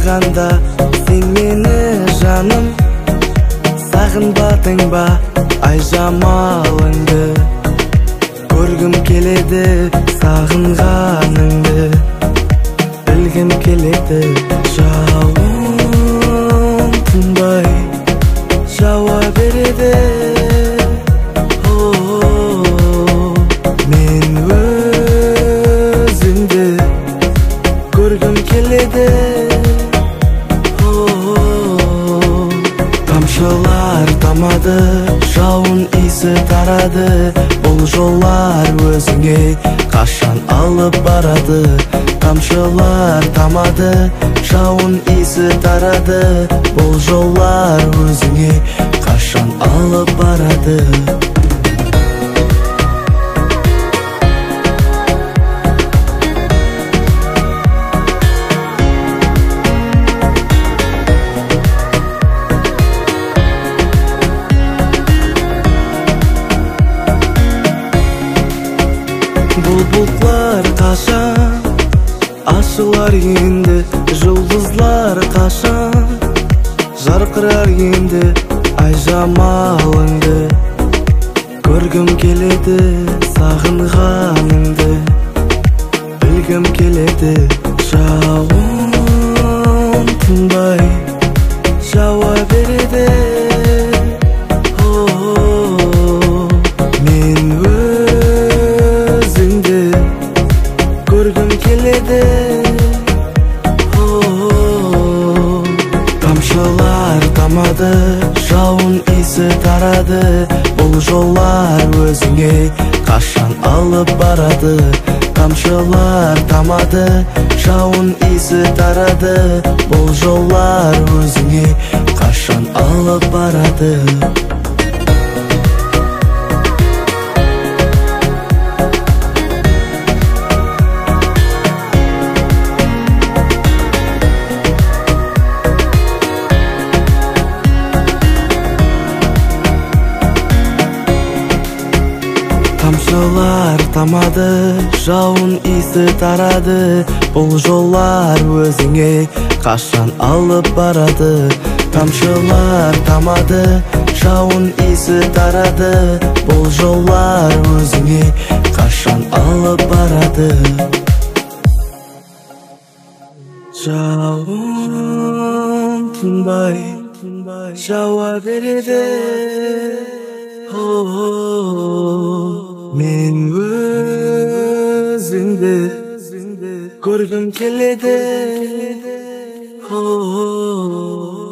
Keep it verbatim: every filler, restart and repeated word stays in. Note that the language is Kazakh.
сұрағанда сен мені жаным сағынбадың ба ай жамалыңды, көргім келеді сағынғаныңды, білгім келеді. Жауын тынбай жауа береді, мен өзіңді көргім келеді. Тамшылар тамады, жауын иісі тарады, бұл жолдар өзіңе қашан алып барады. Тамшылар тамады, жауын иісі тарады, бұл жолдар өзіңе қашан алып барады. Бұлбұлдар қашан ашылар енді, жұлдызлар қашан жарқырар енді, ай жамалыңды көргім келеді сағынғаныңды, білгім келеді. Жауын тынбай жауа береді, көргім келеді. Тамшылар тамады, жауын иісі тарады, бұл жолдар өзіңе қашан алып барады. Тамшылар тамады, жауын иісі тарады, бұл жолдар өзіңе қашан алып барады. Тамшылар тамады, жауын иісі тарады, бұл жолдар өзіңе қашан алып барады. Тамшылар тамады, жауын иісі тарады, бұл жолдар өзіңе қашан алып барады. Жауын тынбай жауа береді, мен өзіңді көргім келеді.